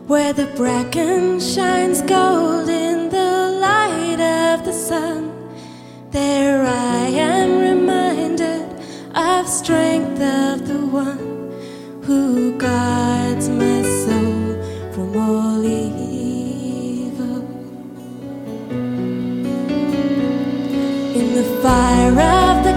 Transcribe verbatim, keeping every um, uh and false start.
where the bracken shines gold in the light of the sun. There I am reminded of strength of the one who guards my soul from all evil. In the fire of the